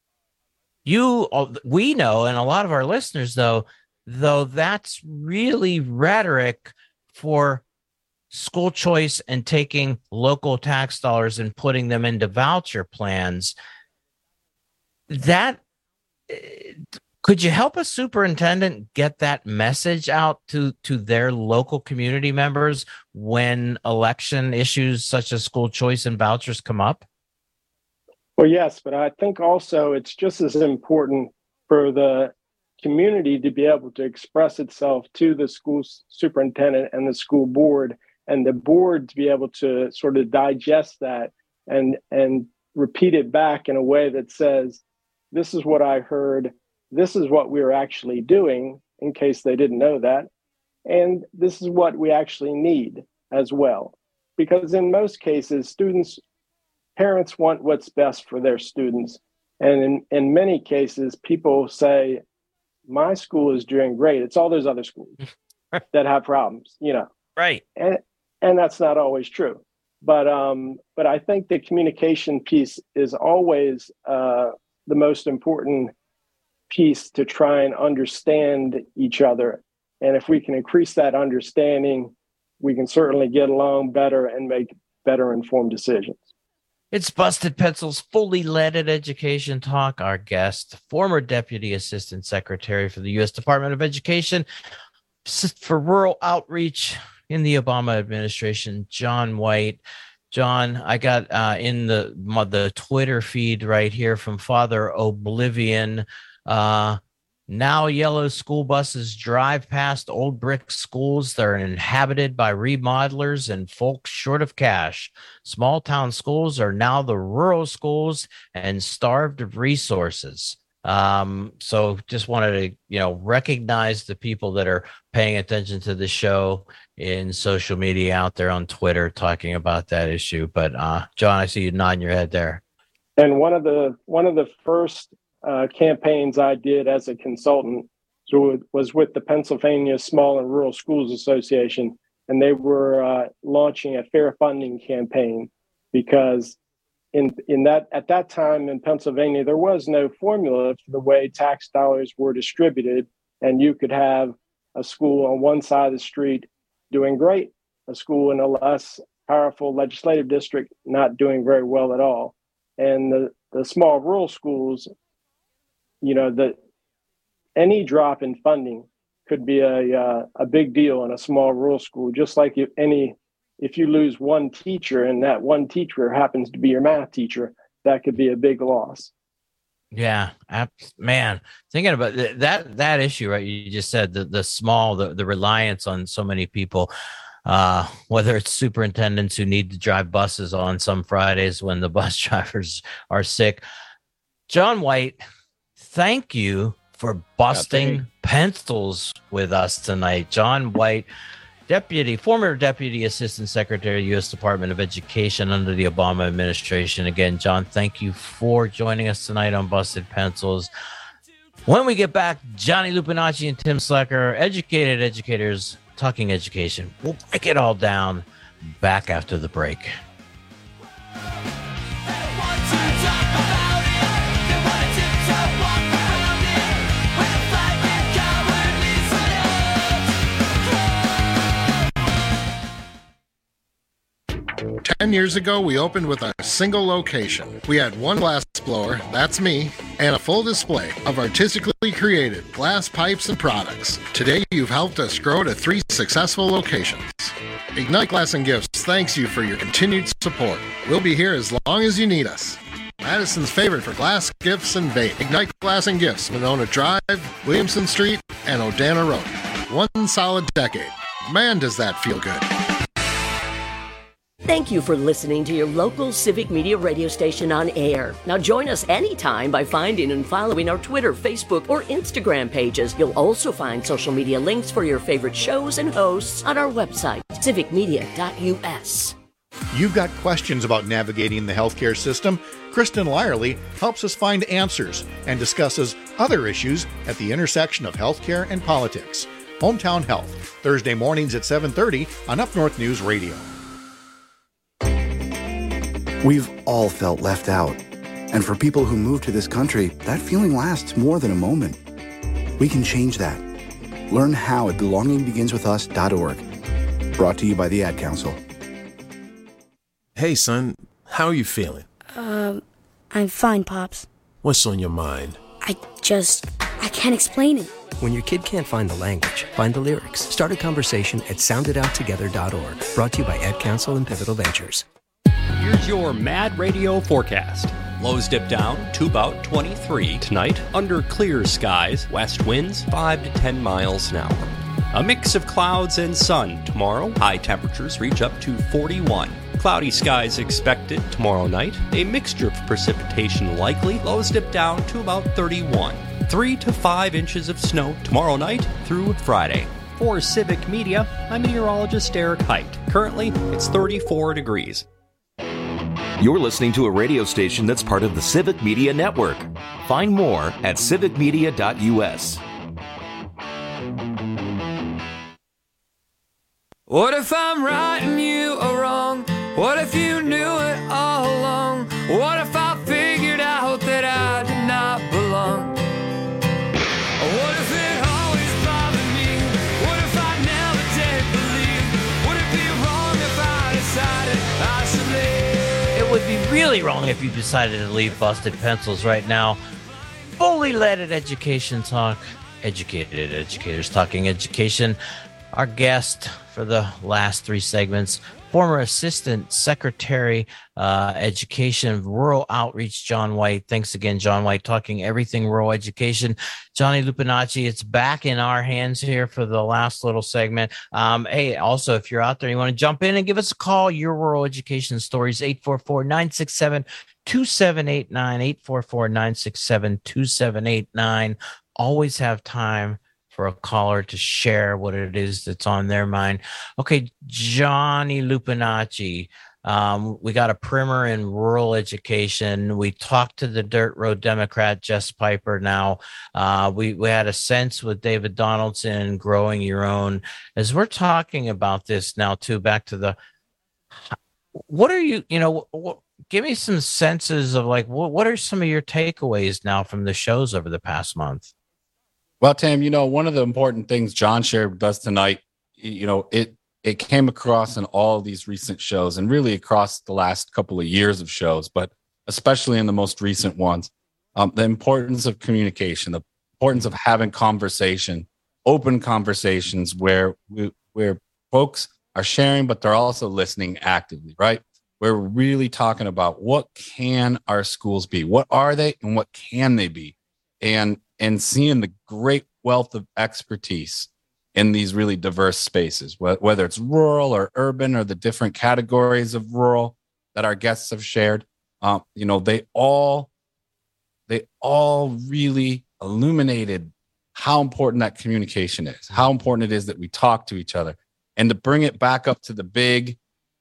we know, and a lot of our listeners though that's really rhetoric for school choice and taking local tax dollars and putting them into voucher plans. That Could you help a superintendent get that message out to their local community members when election issues such as school choice and vouchers come up? Well, yes, but I think also it's just as important for the community to be able to express itself to the school superintendent and the school board, and the board to be able to sort of digest that and repeat it back in a way that says, this is what I heard, this is what we're actually doing, in case they didn't know that, and this is what we actually need as well. Because in most cases, parents want what's best for their students. And in many cases, people say, my school is doing great. It's all those other schools that have problems, Right. And that's not always true. But I think the communication piece is always the most important piece to try and understand each other. And if we can increase that understanding, we can certainly get along better and make better informed decisions. It's Busted Pencils Fully Leaded Education Talk. Our guest, former Deputy Assistant Secretary for the U.S. Department of Education for Rural Outreach in the Obama administration, John White. John, I got in the Twitter feed right here from Father Oblivion. Now yellow school buses drive past old brick schools that are inhabited by remodelers and folks short of cash. Small town schools are now the rural schools and starved of resources. So just wanted to, recognize the people that are paying attention to the show in social media out there on Twitter talking about that issue. But John, I see you nodding your head there. And one of the first campaigns I did as a consultant was with the Pennsylvania Small and Rural Schools Association, and they were launching a fair funding campaign because at that time in Pennsylvania there was no formula for the way tax dollars were distributed, and you could have a school on one side of the street doing great, a school in a less powerful legislative district not doing very well at all, and the small rural schools. Any drop in funding could be a big deal in a small rural school. Just like if you lose one teacher and that one teacher happens to be your math teacher, that could be a big loss. Yeah, man. Thinking about that issue, right? You just said the reliance on so many people, whether it's superintendents who need to drive buses on some Fridays when the bus drivers are sick. John White, thank you for busting pencils with us tonight. John White, former Deputy Assistant Secretary, U.S. Department of Education under the Obama administration. Again, John, thank you for joining us tonight on Busted Pencils. When we get back, Johnny Lupinacci and Tim Slacker, educated educators talking education. We'll break it all down back after the break. 10 years ago, we opened with a single location. We had one glass blower, that's me, and a full display of artistically created glass pipes and products. Today, you've helped us grow to 3 successful locations. Ignite Glass and Gifts thanks you for your continued support. We'll be here as long as you need us. Madison's favorite for glass, gifts, and bait. Ignite Glass and Gifts, Monona Drive, Williamson Street, and Odana Road. 1 solid decade. Man, does that feel good. Thank you for listening to your local Civic Media radio station on air. Now join us anytime by finding and following our Twitter, Facebook, or Instagram pages. You'll also find social media links for your favorite shows and hosts on our website, civicmedia.us. You've got questions about navigating the healthcare system? Kristen Lyerly helps us find answers and discusses other issues at the intersection of healthcare and politics. Hometown Health, Thursday mornings at 7:30 on Up North News Radio. We've all felt left out. And for people who move to this country, that feeling lasts more than a moment. We can change that. Learn how at belongingbeginswithus.org. Brought to you by the Ad Council. Hey, son. How are you feeling? I'm fine, Pops. What's on your mind? I I can't explain it. When your kid can't find the language, find the lyrics. Start a conversation at soundedouttogether.org. Brought to you by Ad Council and Pivotal Ventures. Here's your Mad Radio forecast. Lows dip down to about 23 tonight. Under clear skies, west winds 5 to 10 miles an hour. A mix of clouds and sun tomorrow. High temperatures reach up to 41. Cloudy skies expected tomorrow night. A mixture of precipitation likely. Lows dip down to about 31. 3 to 5 inches of snow tomorrow night through Friday. For Civic Media, I'm meteorologist Eric Height. Currently, it's 34 degrees. You're listening to a radio station that's part of the Civic Media Network. Find more at civicmedia.us. What if I'm right and you are wrong? What if you knew it all along? What if I figured out that I did not belong? What if it always bothered me? What if I never did believe? Would it be wrong if I decided I should leave? It would be really wrong if you decided to leave Busted Pencils right now. Fully leaded education talk. Educated educators talking education. Our guest for the last 3 segments, former Assistant Secretary Education Rural Outreach, John White. Thanks again, John White, talking everything rural education. Johnny Lupinacci, it's back in our hands here for the last little segment. Hey, also, if you're out there, you want to jump in and give us a call, your rural education stories, 844-967-2789, 844-967-2789. Always have time for a caller to share what it is that's on their mind. Okay, Johnny Lupinacci, we got a primer in rural education. We talked to the Dirt Road Democrat, Jess Piper. Now, we had a sense with David Donaldson, Growing Your Own. As we're talking about this now, too, back to the, what are you, give me some senses of like, what are some of your takeaways now from the shows over the past month? Well, Tim, one of the important things John shared with us tonight, it came across in all of these recent shows and really across the last couple of years of shows, but especially in the most recent ones, the importance of communication, the importance of having conversation, open conversations where folks are sharing, but they're also listening actively, right? We're really talking about what can our schools be? What are they and what can they be? And seeing the great wealth of expertise in these really diverse spaces, whether it's rural or urban or the different categories of rural that our guests have shared, they all really illuminated how important that communication is, how important it is that we talk to each other, and to bring it back up to the big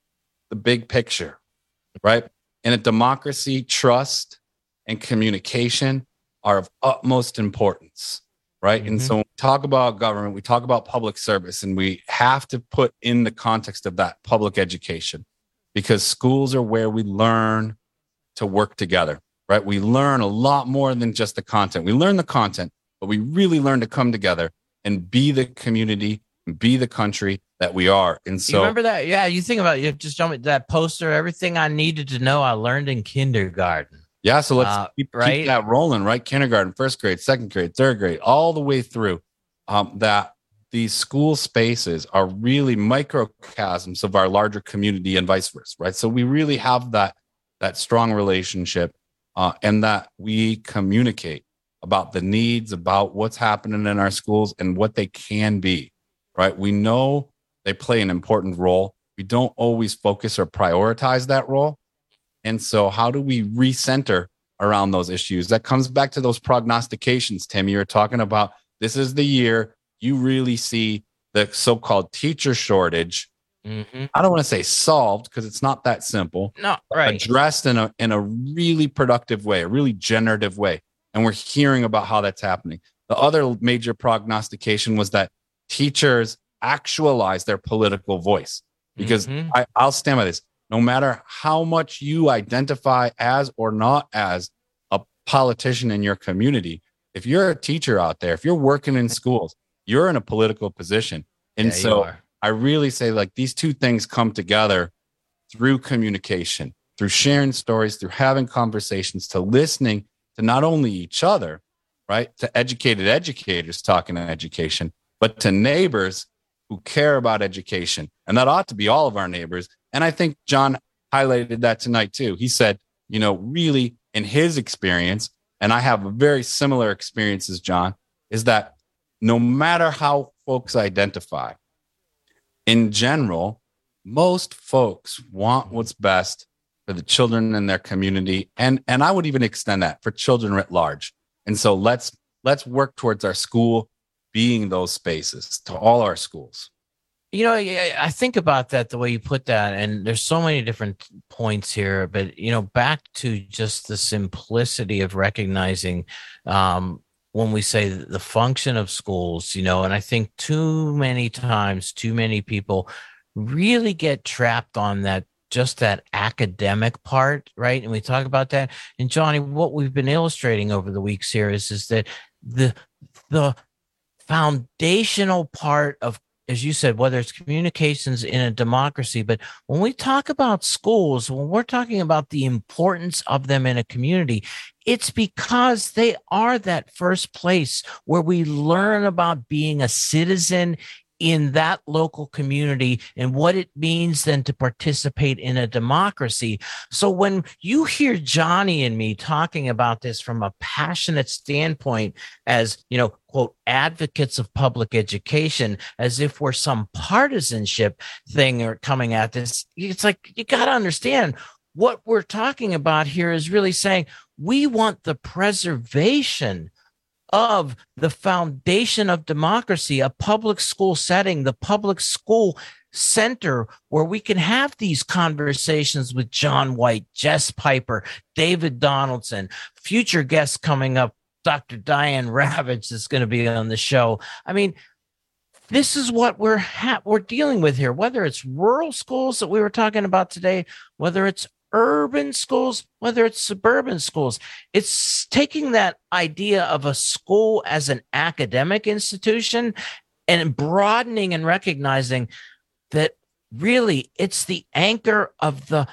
picture, right? In a democracy, trust and communication are of utmost importance, right? Mm-hmm. And so when we talk about government, we talk about public service, and we have to put in the context of that public education, because schools are where we learn to work together, right? We learn a lot more than just the content. We learn the content, but we really learn to come together and be the community, and be the country that we are. And so, you remember that? Yeah, you think about it, just jump that poster, everything I needed to know I learned in kindergarten. Yeah, so let's keep that rolling, right? Kindergarten, first grade, second grade, third grade, all the way through. That these school spaces are really microcosms of our larger community and vice versa, right? So we really have that strong relationship, and that we communicate about the needs, about what's happening in our schools and what they can be, right? We know they play an important role. We don't always focus or prioritize that role. And so how do we recenter around those issues? That comes back to those prognostications, Tim. You're talking about this is the year you really see the so-called teacher shortage. Mm-hmm. I don't want to say solved, because it's not that simple. No, right. Addressed in a really productive way, a really generative way. And we're hearing about how that's happening. The other major prognostication was that teachers actualize their political voice, because I'll stand by this. No matter how much you identify as or not as a politician in your community, if you're a teacher out there, if you're working in schools, you're in a political position. And so I really say, like, these two things come together through communication, through sharing stories, through having conversations, to listening to not only each other, right? To educated educators talking education, but to neighbors who care about education. And that ought to be all of our neighbors. And I think John highlighted that tonight too. He said, really in his experience, and I have a very similar experience as John, is that no matter how folks identify, in general, most folks want what's best for the children in their community. And I would even extend that for children writ large. And so let's work towards our school being those spaces to all our schools. I think about that the way you put that, and there's so many different points here, but, back to just the simplicity of recognizing when we say the function of schools, and I think too many times, too many people really get trapped on that academic part, right? And we talk about that. And Johnny, what we've been illustrating over the weeks here is that the foundational part of, as you said, whether it's communications in a democracy, but when we talk about schools, when we're talking about the importance of them in a community, it's because they are that first place where we learn about being a citizen in that local community and what it means then to participate in a democracy. So when you hear Johnny and me talking about this from a passionate standpoint as, quote, advocates of public education, as if we're some partisanship thing or coming at this, it's like, you got to understand what we're talking about here is really saying we want the preservation of the foundation of democracy, a public school setting, the public school center where we can have these conversations with John White, Jess Piper, David Donaldson, future guests coming up, Dr. Diane Ravitch is going to be on the show. I mean, this is what we're dealing with here, whether it's rural schools that we were talking about today, whether it's urban schools, whether it's suburban schools. It's taking that idea of a school as an academic institution and broadening and recognizing that really it's the anchor of the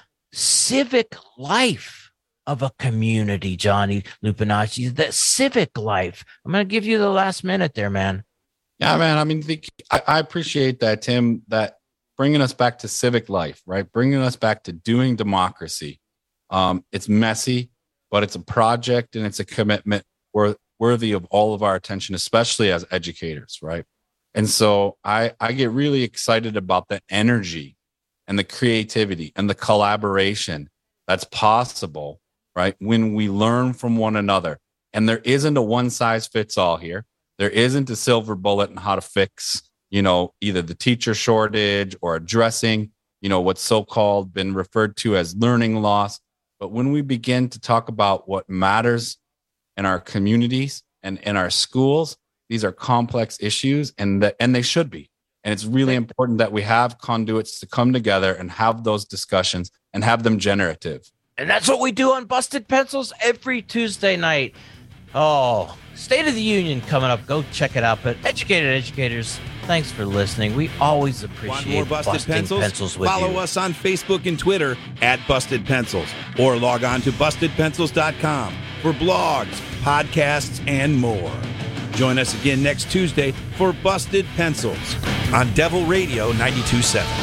civic life of a community, Johnny Lupinacci, the civic life. I'm going to give you the last minute there, man. Yeah, man. I mean, I appreciate that, Tim, that bringing us back to civic life, right? Bringing us back to doing democracy. It's messy, but it's a project and it's a commitment worthy of all of our attention, especially as educators, right? And so I get really excited about the energy and the creativity and the collaboration that's possible, right? When we learn from one another. And there isn't a one size fits all here. There isn't a silver bullet on how to fix either the teacher shortage or addressing, what's so-called been referred to as learning loss. But when we begin to talk about what matters in our communities and in our schools, these are complex issues and they should be. And it's really important that we have conduits to come together and have those discussions and have them generative. And that's what we do on Busted Pencils every Tuesday night. Oh, State of the Union coming up. Go check it out. But educated educators, thanks for listening. We always appreciate more Busted Pencils with Follow you. us on Facebook and Twitter at Busted Pencils, or log on to BustedPencils.com for blogs, podcasts, and more. Join us again next Tuesday for Busted Pencils on Devil Radio 92.7.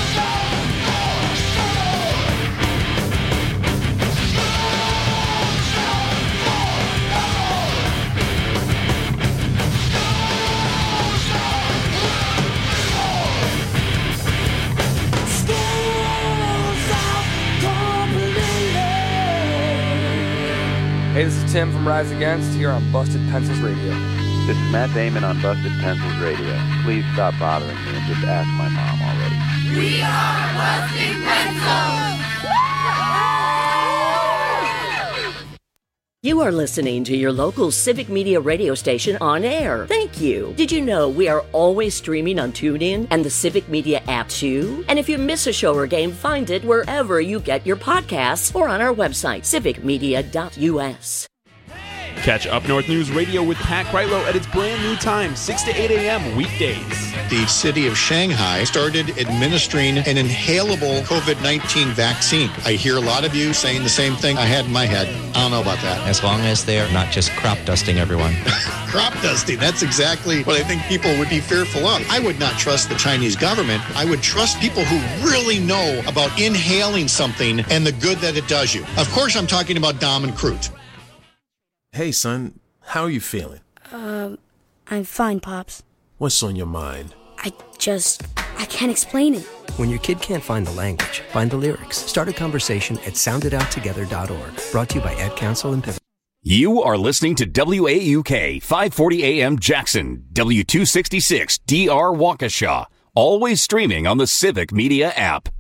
Hey, this is Tim from Rise Against here on Busted Pencils Radio. This is Matt Damon on Busted Pencils Radio. Please stop bothering me and just ask my mom already. We are Busted Pencils! You are listening to your local Civic Media radio station on air. Thank you. Did you know we are always streaming on TuneIn and the Civic Media app too? And if you miss a show or game, find it wherever you get your podcasts or on our website, civicmedia.us. Hey, Catch Up North News Radio with Pat Kreitlow at its brand new time, 6 to 8 a.m. weekdays. The city of Shanghai started administering an inhalable COVID-19 vaccine. I hear a lot of you saying the same thing I had in my head. I don't know about that. As long as they're not just crop dusting everyone. Crop dusting, that's exactly what I think people would be fearful of. I would not trust the Chinese government. I would trust people who really know about inhaling something and the good that it does you. Of course, I'm talking about Dom and Crute. Hey, son, how are you feeling? I'm fine, Pops. What's on your mind? I can't explain it. When your kid can't find the language, find the lyrics. Start a conversation at sounditouttogether.org. Brought to you by Ad Council and Pivotal. You are listening to WAUK 540 AM Jackson, W266 DR Waukesha. Always streaming on the Civic Media app.